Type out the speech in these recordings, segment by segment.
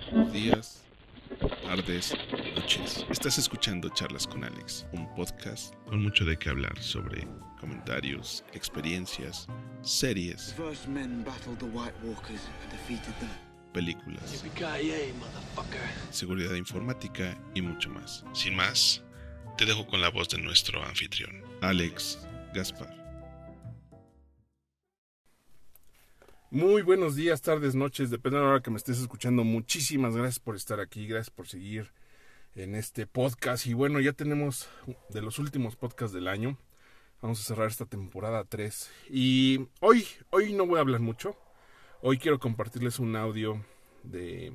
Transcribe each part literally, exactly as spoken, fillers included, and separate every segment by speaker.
Speaker 1: días, tardes, noches. Estás escuchando Charlas con Alex, un podcast con mucho de qué hablar sobre comentarios, experiencias, series, películas, seguridad informática y mucho más. Sin más, te dejo con la voz de nuestro anfitrión, Alex Gaspar.
Speaker 2: Muy buenos días, tardes, noches, depende de la hora que me estés escuchando. Muchísimas gracias por estar aquí, gracias por seguir en este podcast. Y bueno, ya tenemos de los últimos podcasts del año. Vamos a cerrar esta temporada tres. Y hoy, hoy no voy a hablar mucho. Hoy quiero compartirles un audio de...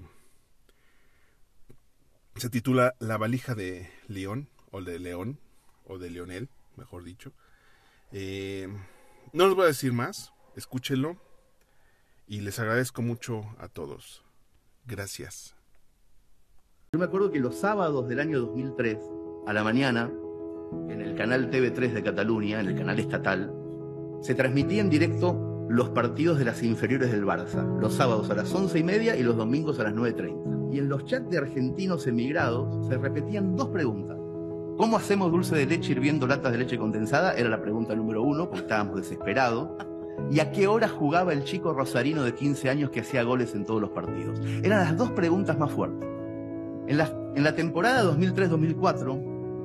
Speaker 2: Se titula La valija de León, o de León, o de Leonel, mejor dicho. Eh, no les voy a decir más, escúchenlo. Y les agradezco mucho a todos. Gracias.
Speaker 3: Yo me acuerdo que los sábados del año dos mil tres, a la mañana, en el canal T V tres de Cataluña, en el canal estatal, se transmitía en directo los partidos de las inferiores del Barça, los sábados a las once y media y los domingos a las nueve y treinta. Y en los chats de argentinos emigrados se repetían dos preguntas. ¿Cómo hacemos dulce de leche hirviendo latas de leche condensada? Era la pregunta número uno, porque estábamos desesperados. ¿Y a qué hora jugaba el chico rosarino de quince años que hacía goles en todos los partidos? Eran las dos preguntas más fuertes. En la, en la temporada dos mil tres dos mil cuatro,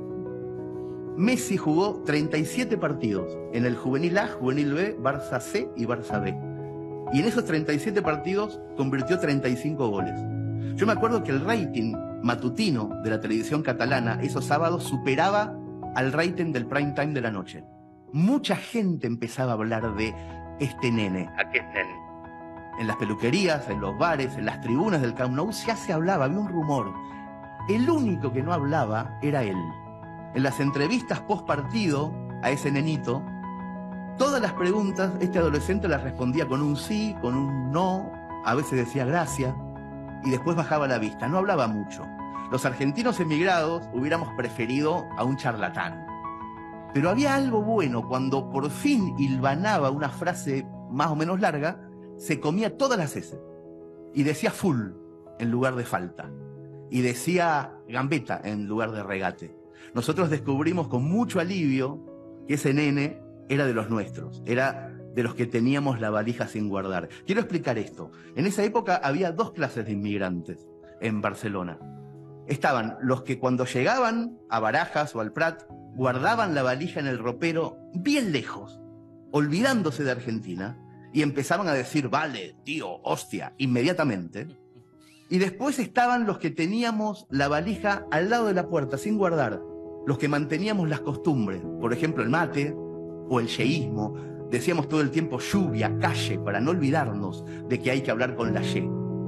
Speaker 3: Messi jugó treinta y siete partidos en el Juvenil A, Juvenil B, Barça C y Barça B. Y en esos treinta y siete partidos convirtió treinta y cinco goles. Yo me acuerdo que el rating matutino de la televisión catalana esos sábados superaba al rating del prime time de la noche. Mucha gente empezaba a hablar de este nene. ¿A qué nene? En las peluquerías, en los bares, en las tribunas del Camp Nou ya se hablaba, había un rumor. El único que no hablaba era él. En las entrevistas post partido a ese nenito, todas las preguntas este adolescente las respondía con un sí, con un no, a veces decía gracias y después bajaba la vista, no hablaba mucho. Los argentinos emigrados hubiéramos preferido a un charlatán. Pero había algo bueno, cuando por fin hilvanaba una frase más o menos larga, se comía todas las S. Y decía full en lugar de falta. Y decía gambeta en lugar de regate. Nosotros descubrimos con mucho alivio que ese nene era de los nuestros, era de los que teníamos la valija sin guardar. Quiero explicar esto. En esa época había dos clases de inmigrantes en Barcelona. Estaban los que cuando llegaban a Barajas o al Prat, guardaban la valija en el ropero bien lejos, olvidándose de Argentina, y empezaban a decir, vale, tío, hostia, inmediatamente. Y después estaban los que teníamos la valija al lado de la puerta, sin guardar, los que manteníamos las costumbres, por ejemplo, el mate o el yeísmo. Decíamos todo el tiempo lluvia, calle, para no olvidarnos de que hay que hablar con la ye.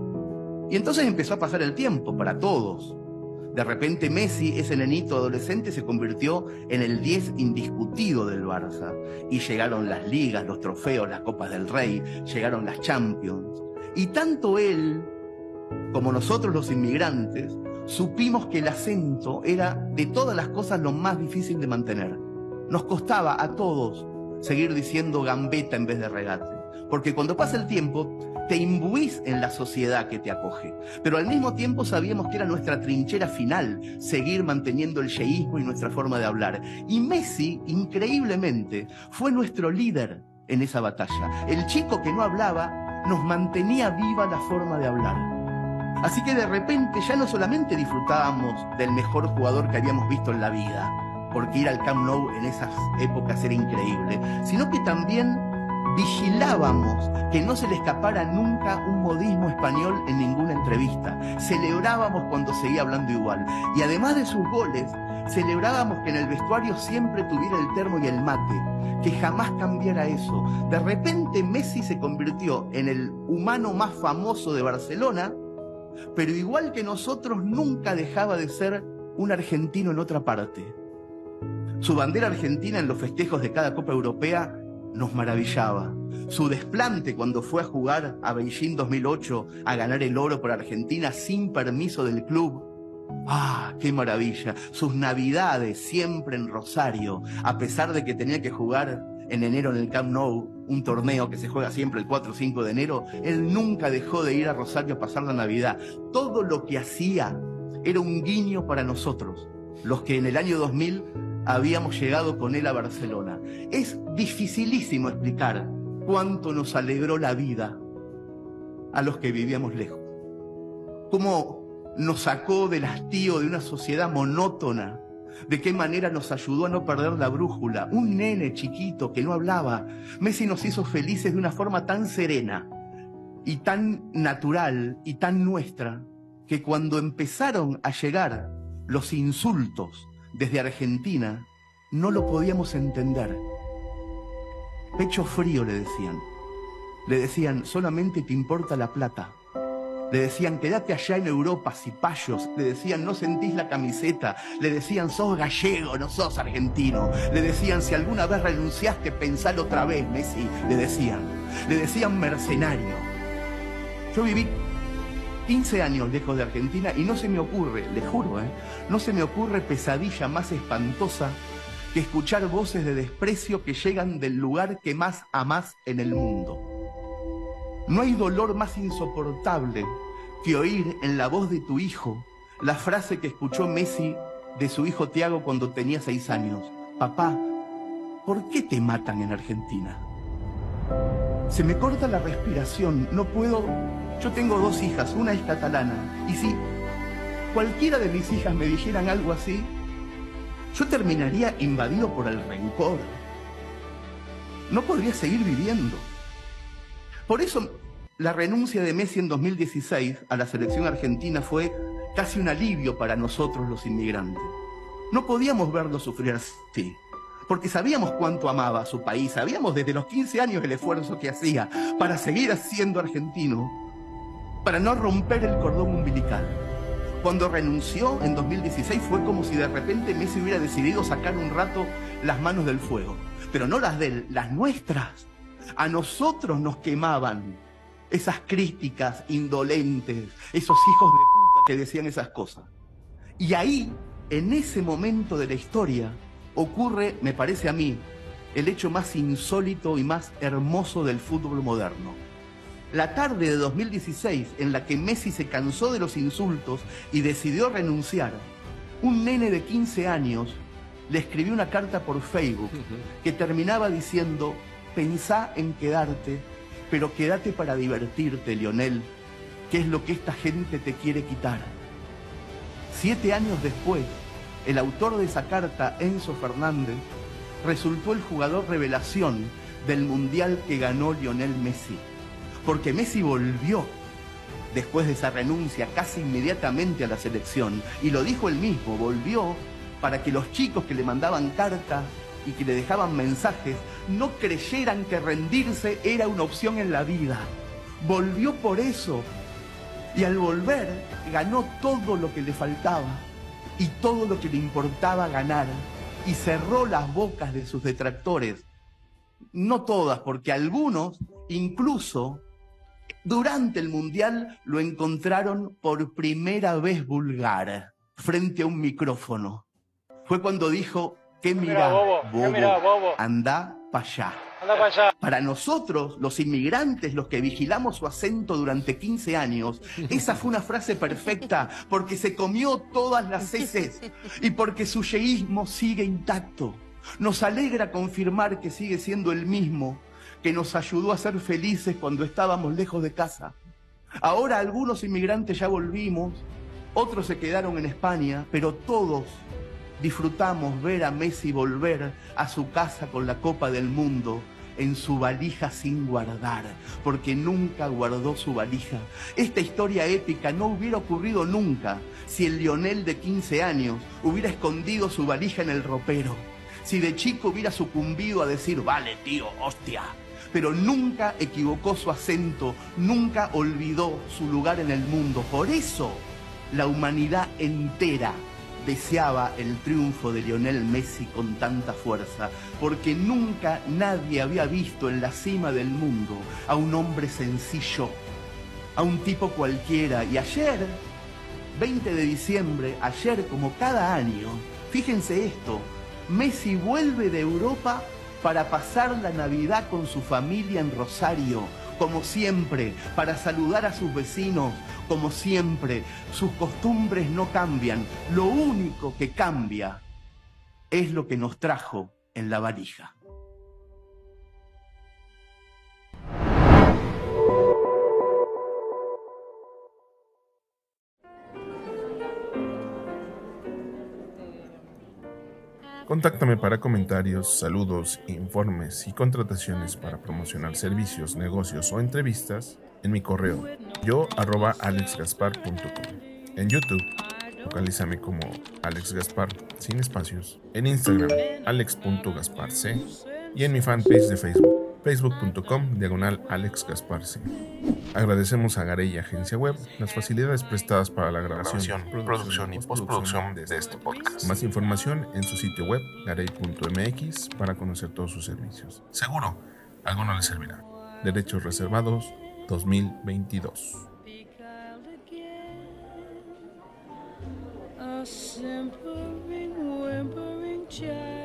Speaker 3: Y entonces empezó a pasar el tiempo para todos. De repente Messi, ese nenito adolescente, se convirtió en el diez indiscutido del Barça. Y llegaron las ligas, los trofeos, las Copas del Rey, llegaron las Champions. Y tanto él como nosotros los inmigrantes supimos que el acento era de todas las cosas lo más difícil de mantener. Nos costaba a todos seguir diciendo gambeta en vez de regate. Porque cuando pasa el tiempo, te imbuís en la sociedad que te acoge. Pero al mismo tiempo sabíamos que era nuestra trinchera final, seguir manteniendo el yeísmo y nuestra forma de hablar. Y Messi, increíblemente, fue nuestro líder en esa batalla. El chico que no hablaba nos mantenía viva la forma de hablar. Así que de repente ya no solamente disfrutábamos del mejor jugador que habíamos visto en la vida, porque ir al Camp Nou en esas épocas era increíble, sino que también vigilábamos que no se le escapara nunca un modismo español en ninguna entrevista. Celebrábamos cuando seguía hablando igual. Y además de sus goles, celebrábamos que en el vestuario siempre tuviera el termo y el mate, que jamás cambiara eso. De repente Messi se convirtió en el humano más famoso de Barcelona, pero igual que nosotros nunca dejaba de ser un argentino en otra parte. Su bandera argentina en los festejos de cada Copa Europea nos maravillaba. Su desplante cuando fue a jugar a Beijing dos mil ocho a ganar el oro por Argentina sin permiso del club. ¡Ah, qué maravilla! Sus navidades siempre en Rosario, a pesar de que tenía que jugar en enero en el Camp Nou, un torneo que se juega siempre el cuatro o cinco de enero, él nunca dejó de ir a Rosario a pasar la Navidad. Todo lo que hacía era un guiño para nosotros, los que en el año dos mil habíamos llegado con él a Barcelona. Es dificilísimo explicar cuánto nos alegró la vida a los que vivíamos lejos. Cómo nos sacó del hastío de una sociedad monótona. De qué manera nos ayudó a no perder la brújula. Un nene chiquito que no hablaba. Messi nos hizo felices de una forma tan serena y tan natural y tan nuestra, que cuando empezaron a llegar los insultos desde Argentina, no lo podíamos entender. Pecho frío, le decían. Le decían, solamente te importa la plata. Le decían, quédate allá en Europa, cipayos. Le decían, no sentís la camiseta. Le decían, sos gallego, no sos argentino. Le decían, si alguna vez renunciaste, pensalo otra vez, Messi. Le decían. Le decían mercenario. Yo viví quince años lejos de Argentina y no se me ocurre, le juro, ¿eh? no se me ocurre pesadilla más espantosa que escuchar voces de desprecio que llegan del lugar que más amás en el mundo. No hay dolor más insoportable que oír en la voz de tu hijo la frase que escuchó Messi de su hijo Thiago cuando tenía seis años. Papá, ¿por qué te matan en Argentina? Se me corta la respiración, no puedo... Yo tengo dos hijas, una es catalana, y si cualquiera de mis hijas me dijeran algo así, yo terminaría invadido por el rencor. No podría seguir viviendo. Por eso, la renuncia de Messi en dos mil dieciséis a la selección argentina fue casi un alivio para nosotros los inmigrantes. No podíamos verlo sufrir así, porque sabíamos cuánto amaba a su país, sabíamos desde los quince años el esfuerzo que hacía para seguir siendo argentino, para no romper el cordón umbilical. Cuando renunció en dos mil dieciséis fue como si de repente Messi hubiera decidido sacar un rato las manos del fuego, pero no las de él, las nuestras. A nosotros nos quemaban esas críticas indolentes, esos hijos de puta que decían esas cosas. Y ahí, en ese momento de la historia, ocurre, me parece a mí, el hecho más insólito y más hermoso del fútbol moderno. La tarde de dos mil dieciséis, en la que Messi se cansó de los insultos y decidió renunciar, un nene de quince años le escribió una carta por Facebook que terminaba diciendo: pensá en quedarte, pero quédate para divertirte, Lionel, que es lo que esta gente te quiere quitar. Siete años después, el autor de esa carta, Enzo Fernández, resultó el jugador revelación del Mundial que ganó Lionel Messi. Porque Messi volvió, después de esa renuncia, casi inmediatamente a la selección. Y lo dijo él mismo, volvió para que los chicos que le mandaban cartas y que le dejaban mensajes no creyeran que rendirse era una opción en la vida. Volvió por eso. Y al volver, ganó todo lo que le faltaba y todo lo que le importaba ganar. Y cerró las bocas de sus detractores. No todas, porque algunos, incluso durante el Mundial, lo encontraron por primera vez vulgar, frente a un micrófono. Fue cuando dijo: ¿qué mirá, bobo? bobo? ¿Qué mirá, bobo? Andá para allá. Anda para allá. Para nosotros, los inmigrantes, los que vigilamos su acento durante quince años, esa fue una frase perfecta, porque se comió todas las heces y porque su yeísmo sigue intacto. Nos alegra confirmar que sigue siendo el mismo que nos ayudó a ser felices cuando estábamos lejos de casa. Ahora algunos inmigrantes ya volvimos, otros se quedaron en España, pero todos disfrutamos ver a Messi volver a su casa con la Copa del Mundo en su valija sin guardar, porque nunca guardó su valija. Esta historia épica no hubiera ocurrido nunca si el Lionel de quince años hubiera escondido su valija en el ropero, si de chico hubiera sucumbido a decir: vale, tío, hostia. Pero nunca equivocó su acento, nunca olvidó su lugar en el mundo. Por eso, la humanidad entera deseaba el triunfo de Lionel Messi con tanta fuerza, porque nunca nadie había visto en la cima del mundo a un hombre sencillo, a un tipo cualquiera. Y ayer, veinte de diciembre, ayer como cada año, fíjense esto, Messi vuelve de Europa para pasar la Navidad con su familia en Rosario, como siempre, para saludar a sus vecinos, como siempre. Sus costumbres no cambian, lo único que cambia es lo que nos trajo en la valija.
Speaker 1: Contáctame para comentarios, saludos, informes y contrataciones para promocionar servicios, negocios o entrevistas en mi correo yo arroba alexgaspar punto com. En YouTube, localízame como Alex Gaspar sin espacios. En Instagram, alex punto gasparc. Y en mi fanpage de Facebook, facebook punto com diagonal Alex Gaspar C. Agradecemos a Garey Agencia Web las facilidades prestadas para la grabación,
Speaker 4: grabación producción y postproducción de este podcast.
Speaker 1: Más información en su sitio web garey punto m x para conocer todos sus servicios. Seguro, algo no les servirá. Derechos reservados dos mil veintidós.
Speaker 5: A simpering, whimpering child.